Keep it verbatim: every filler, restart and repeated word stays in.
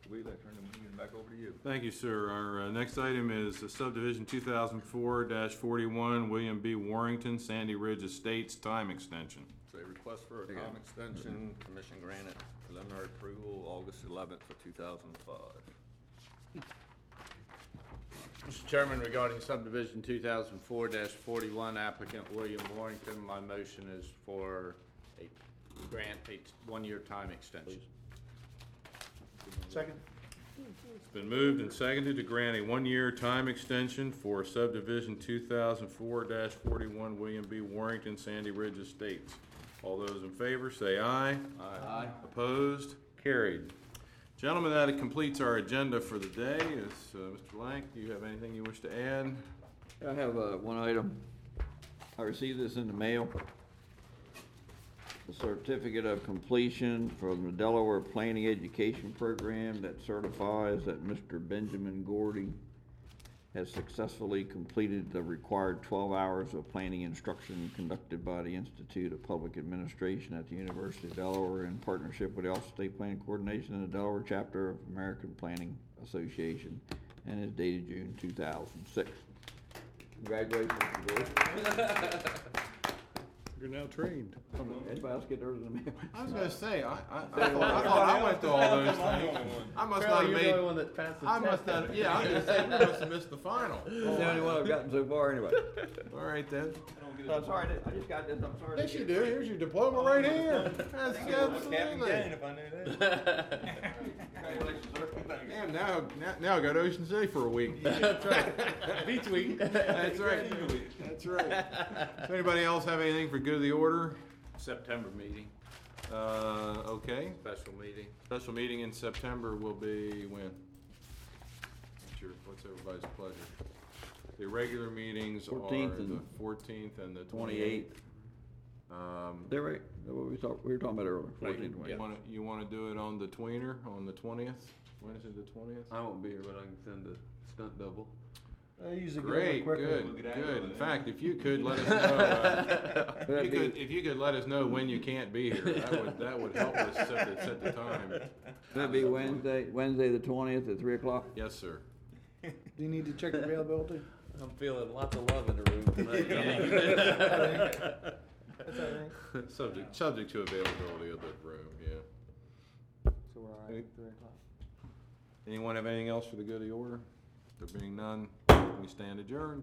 Wheeler, I turn the meeting back over to you. Thank you, sir. Our uh, next item is uh, subdivision two thousand four forty-one, William B. Warrington, Sandy Ridge Estates, time extension. So a request for a time extension, commission granted preliminary approval August eleventh for two thousand five. Mister Chairman, regarding subdivision two thousand four forty-one, applicant William Warrington, my motion is for a grant a one-year time extension. Second. It's been moved and seconded to grant a one-year time extension for subdivision two thousand four forty-one, William B. Warrington, Sandy Ridge Estates. All those in favor say aye. Aye. Opposed? Carried. Gentlemen, that completes our agenda for the day. Is, uh, Mister Lank, do you have anything you wish to add? I have uh, one item. I received this in the mail. The certificate of completion from the Delaware Planning Education Program that certifies that Mister Benjamin Gordy has successfully completed the required twelve hours of planning instruction conducted by the Institute of Public Administration at the University of Delaware in partnership with the Office of State Planning Coordination and the Delaware Chapter of American Planning Association, and is dated June two thousand six. Congratulations, Mister Gordy. You're now trained. Anybody else get theirs in the mail? I was gonna say, I, I, I, thought, I thought I went through all those things. I must not have made, one that passed the I must test. have, yeah, I was gonna say, we must have missed the final. It's the only one I've gotten so far anyway. All right then. I'm sorry, I just got this, I'm sorry. Yes, you do. Here's your diploma right here. That's absolutely. if I knew that. Congratulations, sir. Damn, now, now, now I go to Ocean City for a week. That's right. Beach week. That's right. That's right. Does anybody else have anything for good of the order? September meeting, Uh, okay. special meeting. Special meeting in September will be when? What's your, what's everybody's pleasure? The regular meetings are fourteenth the and fourteenth and the twenty-eighth. twenty-eighth. Um, They're right, what we talked, we were talking about earlier. fourteenth, you twenty-eighth. wanna, you wanna do it on the tweener, on the twentieth? Wednesday the twentieth? I won't be here, but I can send a stunt double. I usually Great, get it good, quicker. good. In fact, if you could let us know, uh, if That'd you be- could, if you could let us know when you can't be here, that would, that would help us set the, set the time. That'd be Wednesday, Wednesday the twentieth at three o'clock. Yes, sir. Do you need to check the availability? I'm feeling lots of love in the room tonight. That's all right. Subject, subject to availability of the room, yeah. So we're all right, three o'clock. Anyone have anything else for the good of the order? There being none, we stand adjourned.